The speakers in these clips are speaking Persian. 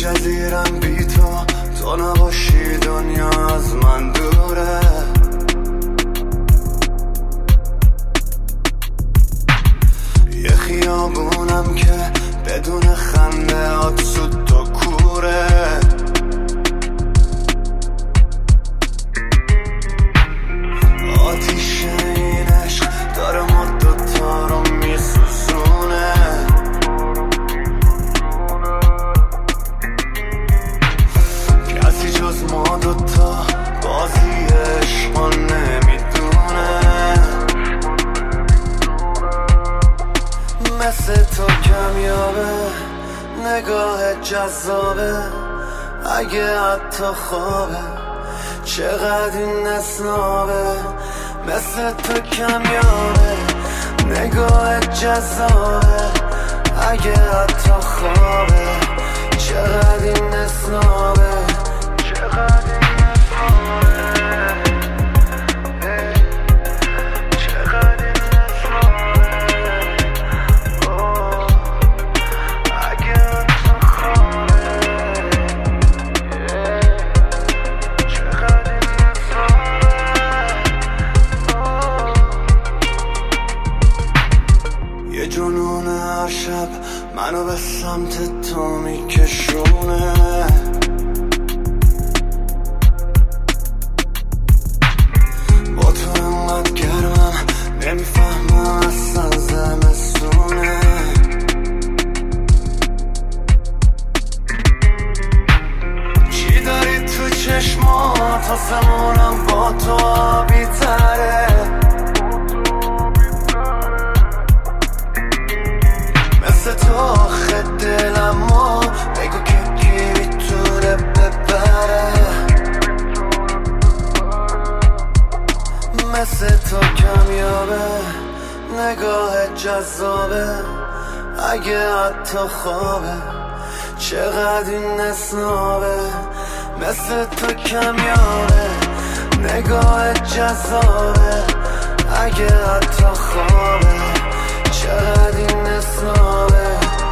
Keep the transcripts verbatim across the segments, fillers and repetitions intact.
جزیرم بی تو، تو نباشی دنیا از من دوره. یه خیابونم که بدون خنده هات سود تو کوره. آتیش این عشق داره ما دوتا رو میسوزونه. کسی جز ما دوتا بازی عشقا نمیدونه. مثل تو کمیابه نگاه جذابه، اگه حتی خوابه چقدر این اسنابه. مثل تو کمیابه نگاه جذابه، اگه حتی خوابه چقدر این اسنابه. چقدر این اسنابه. یه جنون هر شب منو به سمت تو میکشونه. با تو انقدر گرمم نمیفهمم اصلا زمستونه. چی داری تو چشمات آسمونم با تو آبی تره. تو آخه دلمو بگو که کی میتونه ببره. مثل تو کمیابه نگاه جذابه، اگه حتی خوابه چقدر این اسنابه. مثل تو کمیابه نگاه جذابه، اگه حتی خوابه چقدر این اسنابه.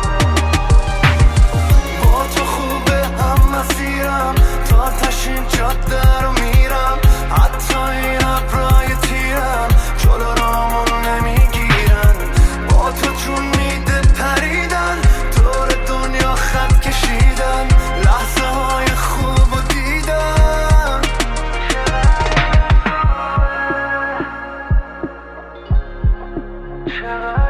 با تو خوبه هم مسیرم، تا تشین جاده رو میرم. حتی این ابرای تیرم جلو رامون نمیگیرن. با تو چون میده پریدن دور دنیا خط کشیدن. لحظه های خوب و دیدن. چقدر